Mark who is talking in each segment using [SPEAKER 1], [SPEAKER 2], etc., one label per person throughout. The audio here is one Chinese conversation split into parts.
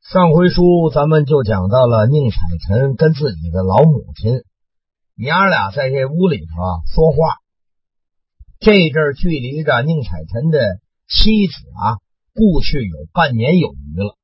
[SPEAKER 1] 上回书咱们就讲到了宁采臣跟自己的老母亲娘俩在这屋里头说话。这阵儿距离着宁采臣的妻子故去有半年有余了。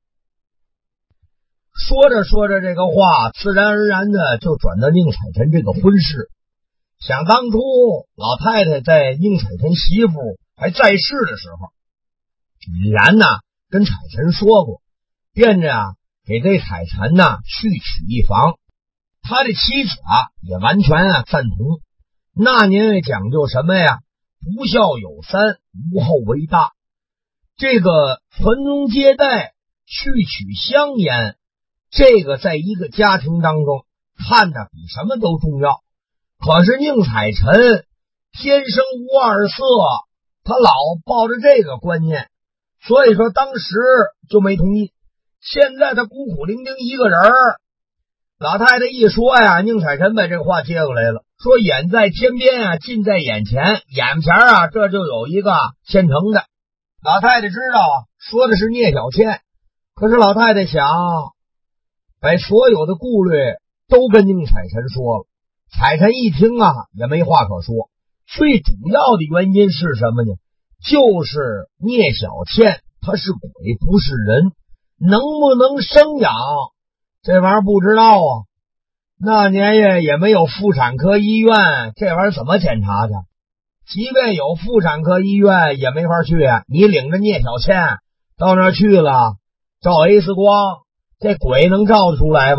[SPEAKER 1] 说着说着这个话，自然而然的就转到宁采臣这个婚事。想当初老太太在宁采臣媳妇还在世的时候，已然跟采臣说过，便着给这采臣续娶一房。他的妻子也完全赞同。那年讲究什么呀？不孝有三，无后为大。这个传宗接代、续娶香烟，这个在一个家庭当中看得比什么都重要。可是宁采臣天生无二色，他老抱着这个观念，所以说当时就没同意。现在他孤苦伶仃一个人儿，老太太一说宁采臣把这个话接过来了，说远在天边近在眼前，眼前这就有一个现成的。老太太知道说的是聂小倩，可是老太太想把所有的顾虑都跟宁采臣说了。采臣一听也没话可说。最主要的原因是什么呢？就是聂小倩她是鬼不是人，能不能生养这玩意儿不知道那年也没有妇产科医院，这玩意儿怎么检查去？即便有妇产科医院也没法去你领着聂小倩到那儿去了，照 X 光，这鬼能照得出来吗？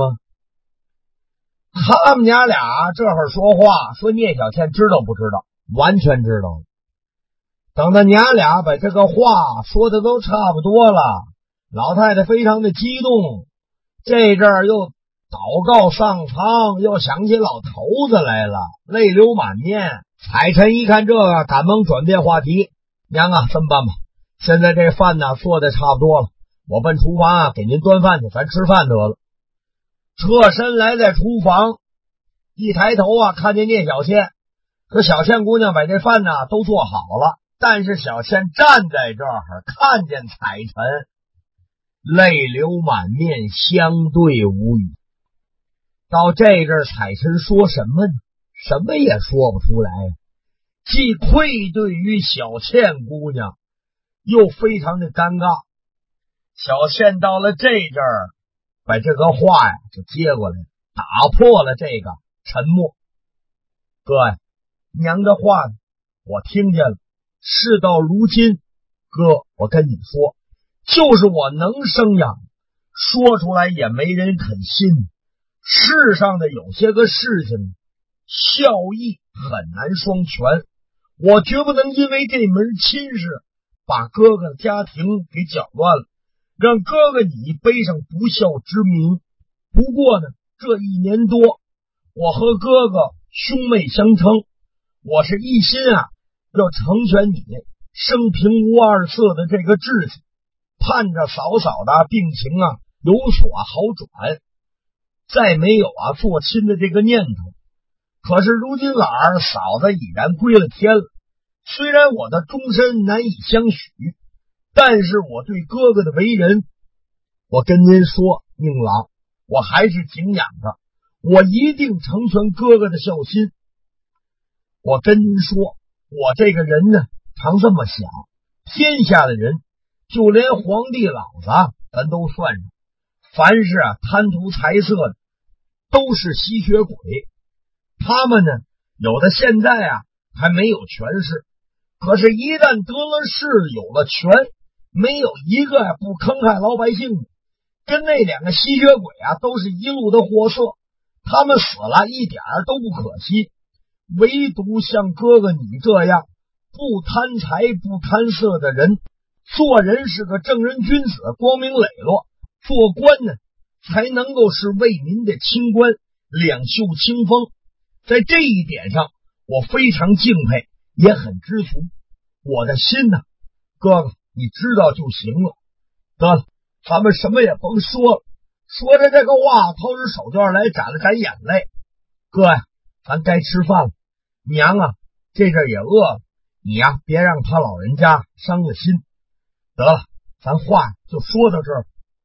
[SPEAKER 1] 他们娘俩这会儿说话，说聂小倩知道不知道？完全知道。等到娘俩把这个话说的都差不多了，老太太非常的激动，这阵儿又祷告上苍，又想起老头子来了，泪流满面。采臣一看这个，赶忙转变话题，娘这么办吧，现在这饭做的差不多了，我奔厨房给您端饭去，咱吃饭得了。侧身来在厨房，一抬头看见聂小倩，这小倩姑娘把这饭都做好了，但是小倩站在这儿看见采臣，泪流满面，相对无语。到这阵儿采臣说什么呢？什么也说不出来，既愧对于小倩姑娘，又非常的尴尬。小倩到了这阵儿，把这个话就接过来，打破了这个沉默。各位，娘的话我听见了，事到如今，哥，我跟你说，就是我能生养，说出来也没人肯信。世上的有些个事情，孝义很难双全，我绝不能因为这门亲事把哥哥的家庭给搅乱了，让哥哥你背上不孝之名。不过呢，这1年多，我和哥哥兄妹相称，我是一心要成全你生平无二色的这个志气，盼着嫂嫂的病情有所好转，再没有做亲的这个念头。可是如今嫂子已然归了天了，虽然我的终身难以相许，但是我对哥哥的为人，我跟您说，宁郎，我还是敬仰着，我一定成全哥哥的孝心。我跟您说，我这个人呢，常这么想，天下的人，就连皇帝老子咱都算上，凡是贪图财色的，都是吸血鬼。他们呢，有的现在还没有权势，可是一旦得了势，有了权，没有一个不坑害老百姓的。跟那2个吸血鬼都是一路的货色，他们死了一点都不可惜。唯独像哥哥你这样不贪财不贪色的人，做人是个正人君子，光明磊落，做官呢才能够是为民的清官，两袖清风。在这一点上我非常敬佩，也很知足。我的心哥哥你知道就行了。得了，咱们什么也甭说了。说着这个话，掏出手绢来沾了沾眼泪。哥咱该吃饭了。娘这阵也饿了，你别让他老人家伤了心。得了，咱话就说到这儿。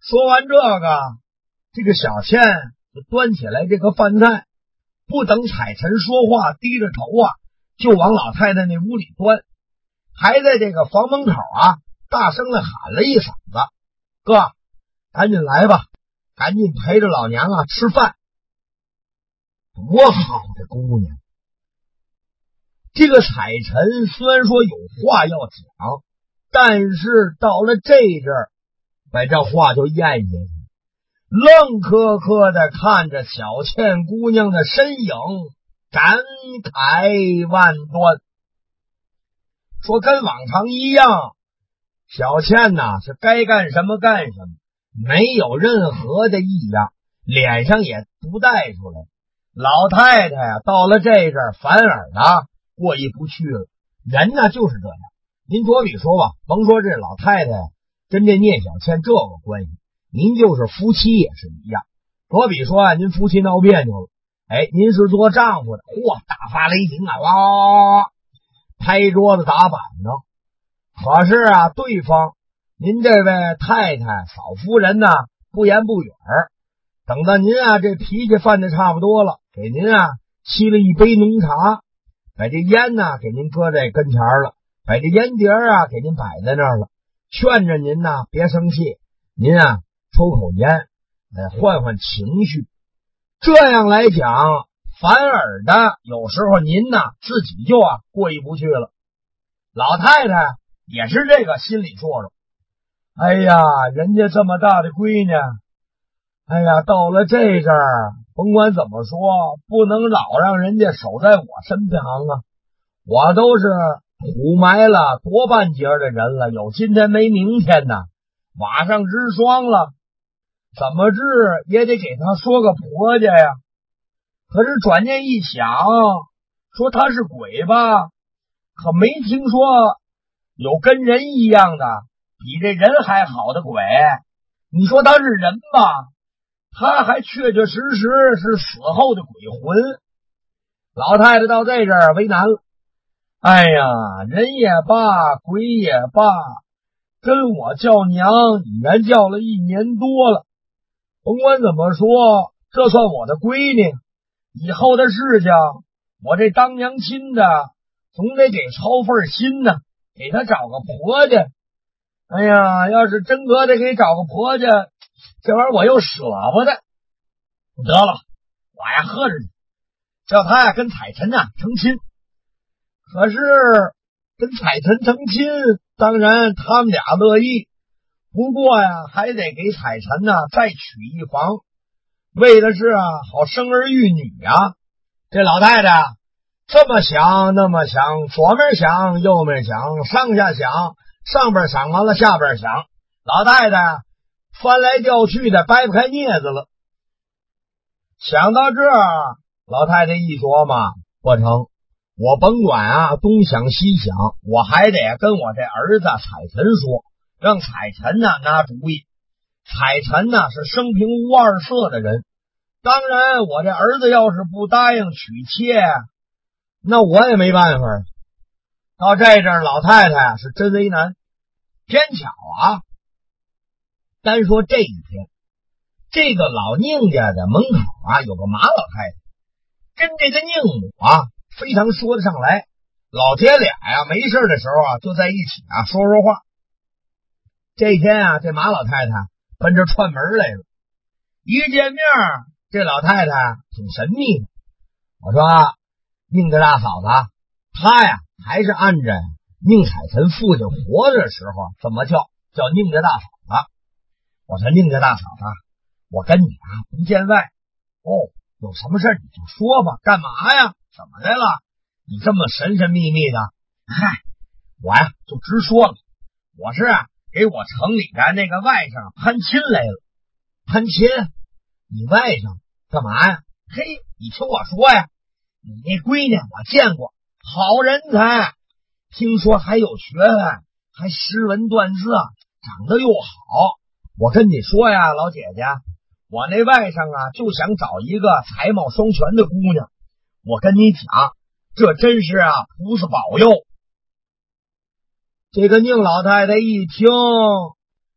[SPEAKER 1] 说完这个小倩就端起来这个饭菜，不等彩晨说话，低着头就往老太太那屋里端，还在这个房门口大声的喊了一嗓子：“哥，赶紧来吧，赶紧陪着老娘吃饭。”多好的姑娘！这个彩晨虽然说有话要讲，但是到了这阵儿，把这话就咽下去，愣磕磕的看着小倩姑娘的身影，感慨万端。说跟往常一样，小倩是该干什么干什么，没有任何的异样，脸上也不带出来。老太太到了这阵儿，反而过意不去了。人就是这样。您着比说吧，甭说这老太太跟这聂小倩这个关系，您就是夫妻也是一样。着比说您夫妻闹别扭了，您是做丈夫的，大发雷霆哇，拍桌子打板呢。可是对方您这位太太嫂夫人不言不语儿，等到您这脾气犯的差不多了，给您沏了一杯浓茶，把这烟给您搁在跟前了，把这烟碟给您摆在那儿了，劝着您别生气，您抽口烟，换换情绪。这样来讲，反而的有时候您自己就过意不去了。老太太也是这个心里说着，哎呀，人家这么大的闺女，哎呀，到了这阵儿，甭管怎么说，不能老让人家守在我身旁我都是苦埋了多半截的人了，有今天没明天瓦上之霜了，怎么治也得给他说个婆家呀。可是转念一想，说他是鬼吧，可没听说有跟人一样的比这人还好的鬼。你说他是人吧，他还确确实实是死后的鬼魂。老太太到这阵儿为难了，哎呀，人也罢，鬼也罢，跟我叫娘已然叫了1年多了，甭管怎么说，这算我的闺女，以后的事情我这当娘亲的总得给操份心给她找个婆家。哎呀，要是真搁得给找个婆家，这玩意儿我又舍不得。得了，我喝着你，叫他跟彩晨成亲。可是跟彩晨成亲，当然他们俩乐意，不过还得给彩晨再娶一房，为的是好生儿育女这老太太这么想那么想，左面想右面想，上下想，上边想完了下边想，老太太翻来调去的掰不开镊子了。想到这儿，老太太一琢磨，不成，我甭管东想西想，我还得跟我这儿子彩晨说，让彩晨拿主意。彩晨是生平无二色的人，当然我这儿子要是不答应娶妾，那我也没办法。到这阵儿，老太太是真为难。偏巧单说这一天，这个老宁家的门口有个马老太太，跟这个宁母非常说得上来。老姐俩没事的时候就在一起说说话。这天这马老太太奔这串门来了，一见面这老太太挺神秘的。我说宁家大嫂子，她还是按着宁彩晨父亲活着的时候怎么叫宁家大嫂子。我说宁家大嫂子，我跟你不见外有什么事你就说吧。干嘛呀？怎么的了？你这么神神秘秘的？嗨，我就直说了，我是给我城里的那个外甥攀亲来了。攀亲？你外甥干嘛呀？嘿，你听我说呀，你那闺女我见过，好人才，听说还有学问，还诗文断字，长得又好。我跟你说呀，老姐姐，我那外甥就想找一个才貌双全的姑娘。我跟你讲，这真是菩萨保佑。这个宁老太太一听，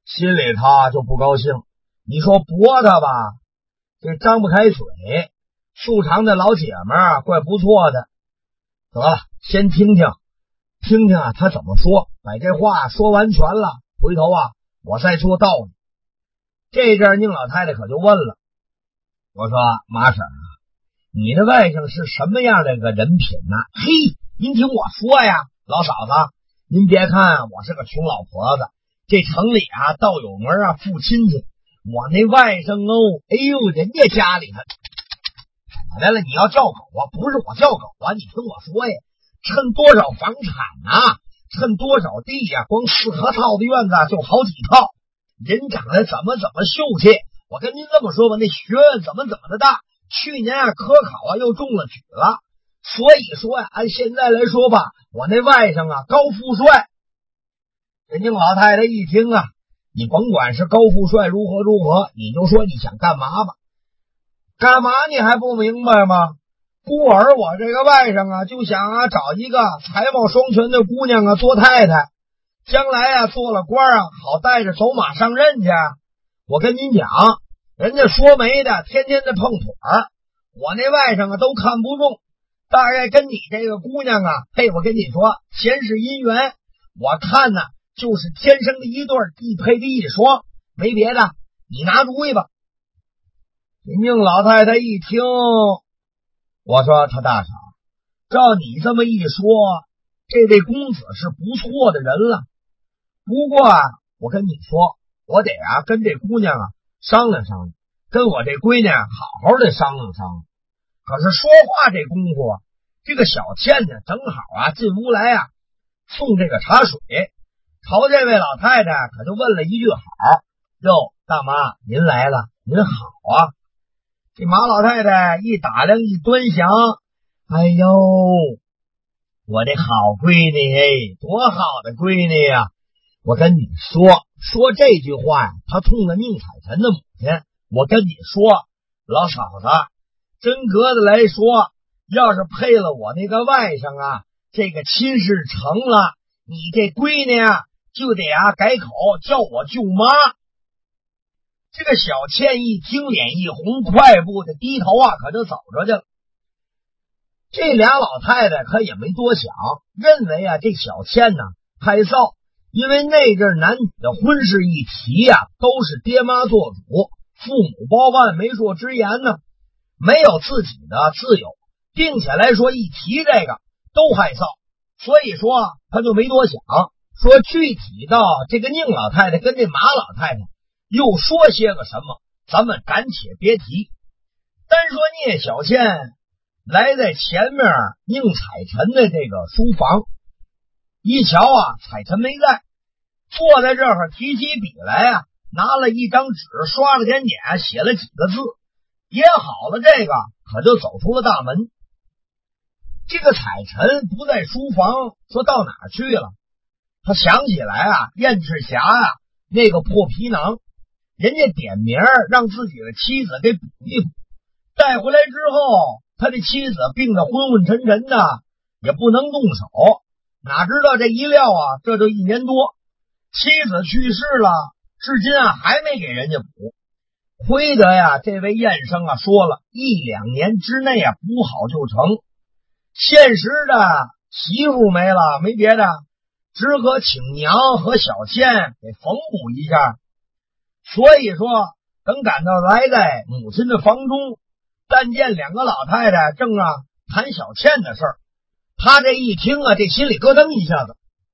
[SPEAKER 1] 心里他就不高兴。你说驳他吧，这张不开嘴，素常的老姐们儿怪不错的。得了，先听听啊，他怎么说，把这话说完全了，回头啊我再说道理。这阵宁老太太可就问了，我说马婶啊，你的外甥是什么样的个人品呢？嘿，您听我说呀，老嫂子，您别看我是个穷老婆子，这城里啊倒有门啊富亲戚，我那外甥哦，哎呦，人家家里头咋的了？你要叫狗啊？不是我叫狗啊，你听我说呀，趁多少房产啊，趁多少地呀，光4合套的院子就好几套。人长得怎么秀气，我跟您这么说吧，那学院怎么的大，去年啊科考啊又中了举了。所以说呀，按现在来说吧，我那外甥啊高富帅。人家老太太一听啊，你甭管是高富帅如何，你就说你想干嘛吧。干嘛你还不明白吗？孤儿我这个外甥啊就想啊找一个才貌双全的姑娘啊做太太，将来啊做了官啊好带着走马上任去。我跟您讲，人家说媒的天天的碰腿儿，我那外甥啊都看不中，大概跟你这个姑娘啊，嘿，我跟你说前世姻缘，我看呢就是天生的一对，一配的一双，没别的，你拿主意吧。人家老太太一听，我说他大嫂，照你这么一说，这位公子是不错的人了。不过啊，我跟你说，我得啊跟这姑娘啊商量商量，跟我这闺女好好的商量商量。可是说话这功夫啊，这个小倩呢正好啊进屋来啊送这个茶水，朝这位老太太可就问了一句好。哟，大妈您来了，您好啊。这马老太太一打量一端详，哎呦，我这好闺女，哎，多好的闺女呀！我跟你说这句话呀，她冲着宁彩臣的母亲。我跟你说，老嫂子，真格的来说，要是配了我那个外甥啊，这个亲事成了，你这闺女啊就得啊改口叫我舅妈。这个小倩一听脸一红，快步的低头啊可就走着去了。这俩老太太可也没多想，认为啊这小倩呢害臊，因为那阵男女的婚事一提呀，都是爹妈做主，父母包办媒妁之言呢，没有自己的自由，并且来说一提这个都害臊，所以说他就没多想。说具体到这个宁老太太跟这马老太太又说些个什么，咱们暂且别提。单说聂小倩来在前面宁彩臣的这个书房，一瞧啊彩臣没在，坐在这儿提起笔来啊，拿了一张纸刷了点点，写了几个字，写好了这个可就走出了大门。这个彩臣不在书房，说到哪儿去了？他想起来啊燕赤霞啊那个破皮囊，人家点名让自己的妻子给补一补，带回来之后他的妻子病得昏昏沉沉的，也不能动手，哪知道这一撂啊这就1年多，妻子去世了，至今啊还没给人家补。亏得呀这位燕生啊说了1、2年之内啊补好就成。现实的媳妇没了，没别的，只可请娘和小倩给缝补一下。所以说等赶到来在母亲的房中，但见2个老太太正啊谈小倩的事儿，他这一听啊这心里咯噔一下子。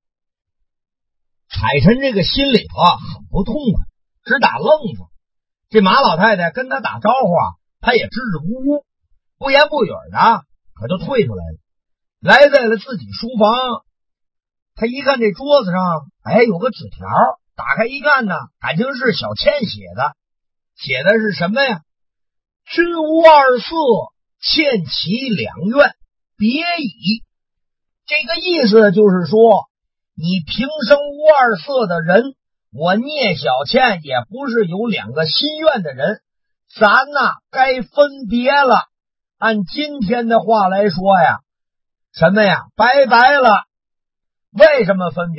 [SPEAKER 1] 彩臣这个心里头啊很不痛快，直打愣子。这马老太太跟他打招呼啊，他也支支吾吾，不言不语的可就退出来了，来在了自己书房。他一看这桌子上有个纸条，打开一看呢，感情是小倩写的是什么呀？君无2色，倩其2愿，别矣。这个意思就是说，你平生无2色的人，我聂小倩也不是有2个心愿的人，咱呐该分别了。按今天的话来说呀，什么呀？拜拜了。为什么分别？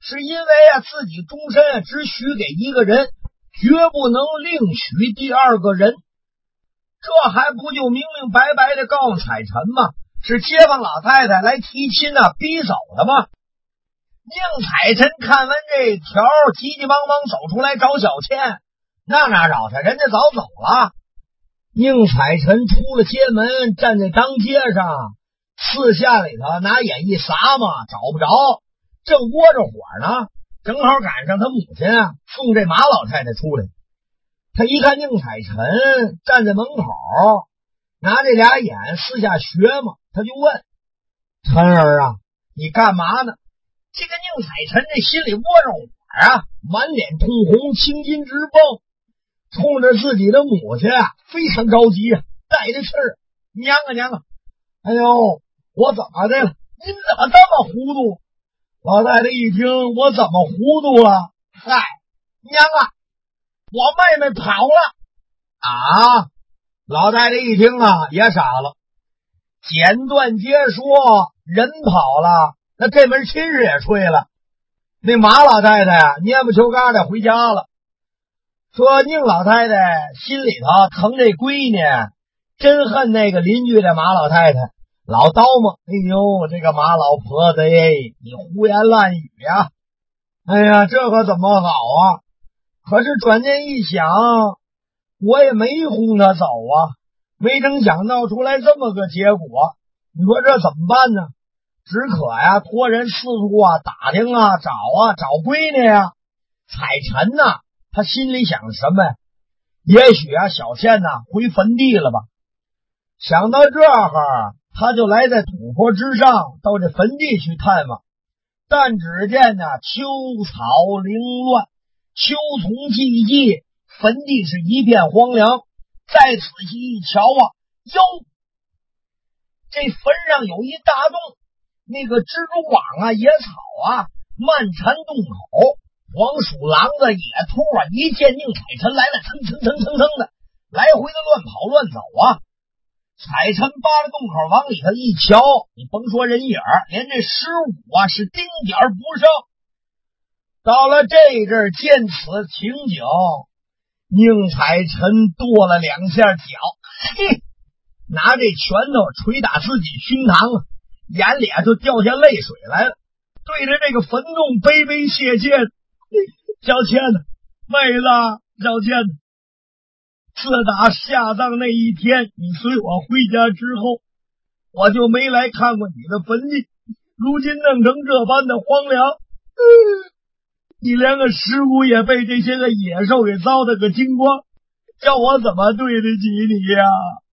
[SPEAKER 1] 是因为自己终身只许给一个人，绝不能另许第二个人。这还不就明明白白的告诉彩臣吗？是街坊老太太来提亲逼走的吗？宁采臣看完这条，急急忙忙走出来找小倩，哪找他？人家早走了。宁采臣出了街门，站在当街上，四下里头拿眼一撒嘛，找不着，正窝着火呢，正好赶上他母亲送这马老太太出来。他一看宁采臣站在门口，拿这俩眼四下学嘛，他就问：臣儿你干嘛呢？这个宁采臣这心里窝着火满脸通红，青筋直蹦，冲着自己的母亲非常着急带着气儿：娘啊，哎呦，我怎么的了？您怎么这么糊涂？老太太一听，我怎么糊涂了？嗨，娘我妹妹跑了。老太太一听也傻了。简短截说，人跑了，那这门亲事也吹了。那马老太太蔫不球疙瘩回家了。说宁老太太心里头疼这闺女，真恨那个邻居的马老太太，老叨磨：哎呦，这个马老婆子你胡言乱语呀！哎呀，这可怎么好可是转念一想，我也没轰他走没成想闹出来这么个结果，你说这怎么办呢？只可托人四处打听找闺女彩臣他心里想什么呀？也许小倩回坟地了吧。想到这儿，他就来在土坡之上，到这坟地去探望。但只见秋草凌乱，秋丛寂寂，坟地是一片荒凉。再仔细一瞧哟，这坟上有一大洞，那个蜘蛛网野草漫缠洞口。黄鼠狼子野兔一见宁采臣来了，蹭的来回的乱跑乱走彩臣扒着洞口往里头一瞧，你甭说人影，连这尸骨是丁点不剩。到了这阵见此情景，宁采臣跺了两下脚，嘿，拿这拳头捶打自己胸膛眼里就掉下泪水来了，对着这个坟洞悲悲切切的：小倩妹子，小倩，自打下葬那一天你随我回家之后，我就没来看过你的坟地，如今弄成这般的荒凉，你连个尸骨也被这些个野兽给糟蹋个精光，叫我怎么对得起你呀？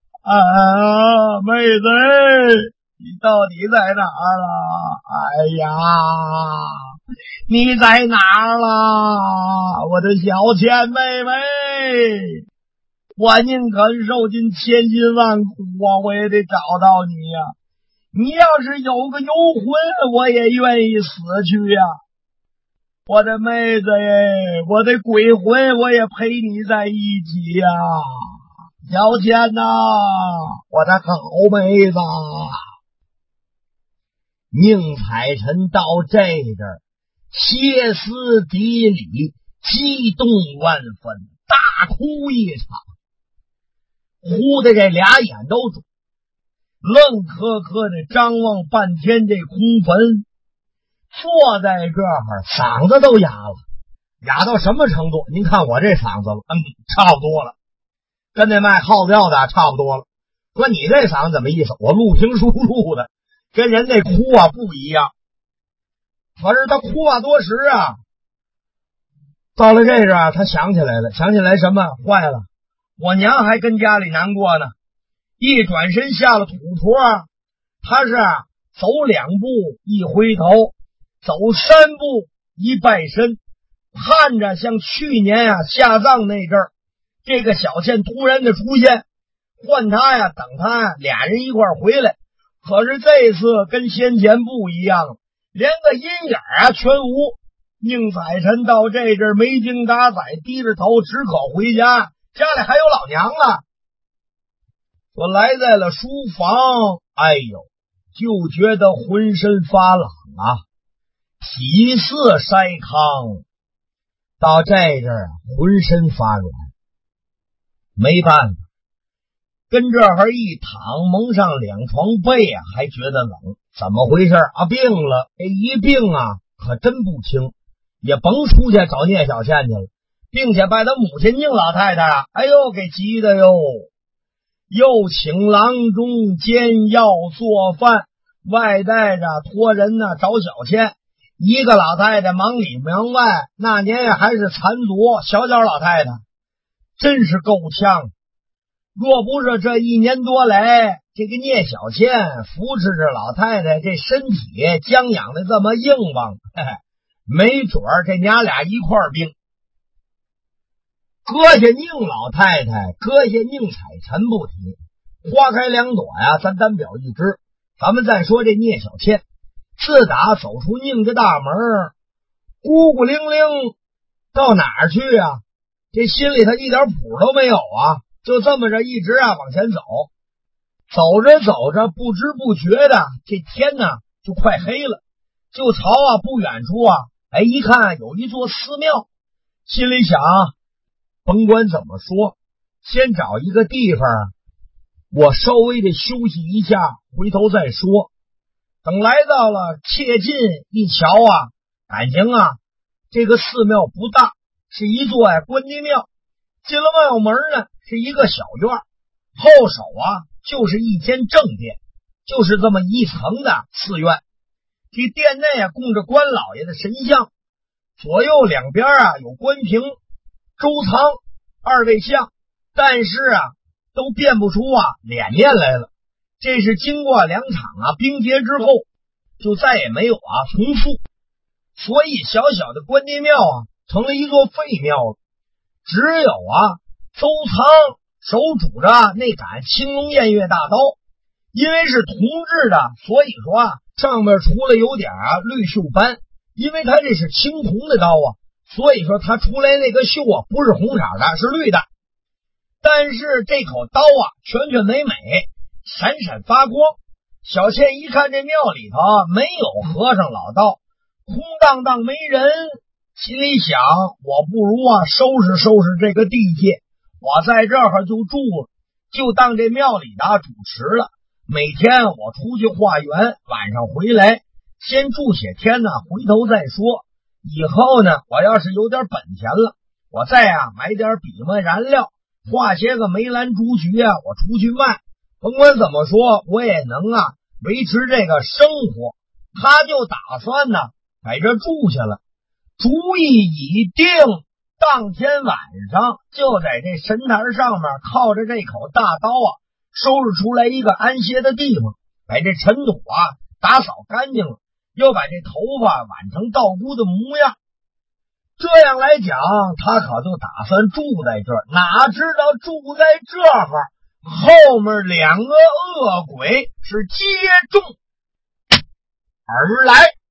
[SPEAKER 1] 妹子，你到底在哪儿了？哎呀，你在哪儿了？我的小倩妹妹，我宁肯受尽千辛万苦我也得找到你呀！你要是有个游魂，我也愿意死去呀！我的妹子我的鬼魂，我也陪你在一起呀！小倩我的好妹子。宁采臣到这阵儿歇斯底里，激动万分，大哭一场，哭的这俩眼都肿，愣磕磕的张望半天这空坟，坐在这儿嗓子都哑了。哑到什么程度？您看我这嗓子了，差不多了，跟那卖号调的差不多了。说你这嗓子怎么意思？我录评书录的，跟人那哭不一样。可是他哭多时到了这阵他想起来了，想起来什么？坏了，我娘还跟家里难过呢。一转身下了土坡，他是走2步一回头，走3步一拜身，盼着像去年下葬那阵儿，这个小倩突然的出现，换他等他俩人一块儿回来。可是这次跟先前不一样，连个阴影全无。宁采臣到这阵没精打采，低着头只可回家，家里还有老娘我来在了书房，哎呦，就觉得浑身发冷体似筛糠，到这阵儿浑身发软，没办法，跟这儿一躺，蒙上两床被啊，还觉得冷。怎么回事啊？病了。这一病啊，可真不轻，也甭出去找聂小倩去了，并且把他母亲宁老太太啊，哎呦，给急的哟，又请郎中煎药做饭，外带着托人呢找小倩。一个老太太忙里忙外，那年也还是残足小脚老太太，真是够呛。若不是这一年多来，这个聂小倩扶持着老太太，这身体将养的这么硬邦，没准儿这娘俩一块儿病。搁下宁老太太，搁下宁采臣不提，花开两朵呀，咱单表一枝。咱们再说这聂小倩，自打走出宁家大门，孤孤零零到哪儿去啊？这心里头一点谱都没有啊，就这么着一直啊往前走。走着走着，不知不觉的这天呢就快黑了。就朝啊不远处啊，哎，一看有一座寺庙，心里想，甭管怎么说，先找一个地方我稍微的休息一下，回头再说。等来到了切近一瞧啊，感情啊这个寺庙不大，是一座关帝庙。进了庙门呢，是一个小院，后手啊就是一间正殿，就是这么一层的寺院。这殿内啊供着关老爷的神像，左右两边啊有关平、周仓二位像，但是啊都辨不出啊脸面来了。这是经过两场啊兵劫之后，就再也没有啊重复，所以小小的关帝庙啊成了一座废庙了。只有啊周仓手拄着那杆青龙偃月大刀，因为是铜制的，所以说啊上面除了有点绿锈斑，因为它这是青铜的刀啊，所以说它出来那个锈啊不是红色的，是绿的。但是这口刀啊全全美美，闪闪发光。小倩一看这庙里头没有和尚老道，空荡荡没人，心里想，我不如啊收拾收拾这个地界，我在这儿就住了，就当这庙里的主持了。每天我出去化缘，晚上回来先住些天呢，回头再说。以后呢我要是有点本钱了，我再买点笔墨燃料，画些个梅兰竹菊啊，我出去卖。甭管怎么说，我也能维持这个生活。他就打算呢在这住下了，主意已定。当天晚上就在这神坛上面靠着这口大刀收拾出来一个安歇的地方，把这尘土打扫干净了，又把这头发挽成道姑的模样。这样来讲，他可就打算住在这儿，哪知道住在这儿，后面两个恶鬼是接踵而来。